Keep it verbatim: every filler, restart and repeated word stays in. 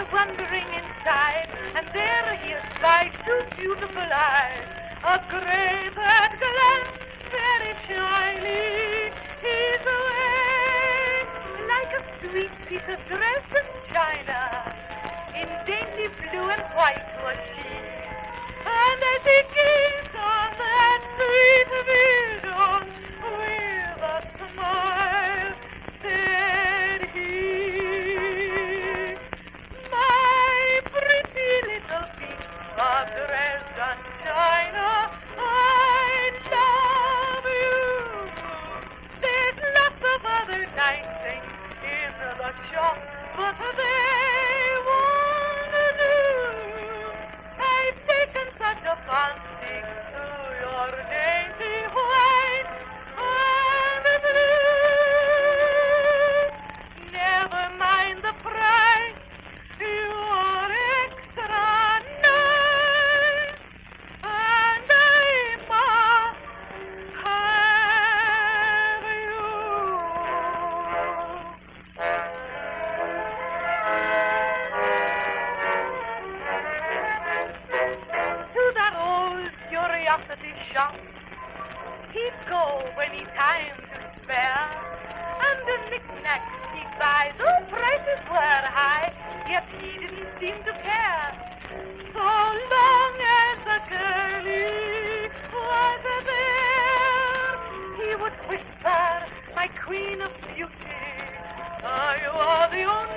wondering inside, and there he espied two beautiful eyes, a gray that glanced very shyly his way, like a sweet piece of dress in china. In dainty blue and white was she, and as he gazed on that sweet vision with a smile, said he, my pretty little piece of Dresden china, I love you. There's lots of other nice things in the shop, but they won't do. I've taken such a fancy to your dainty white and blue. Never mind the price, you are extra nice, and I must have you. To that old curiosity shop he'd go when he'd time to spare, and the knickknacks he'd buy, though prices were high, yet he didn't seem to care. So long as the girlie was there, he would whisper, my queen of beauty, you are the only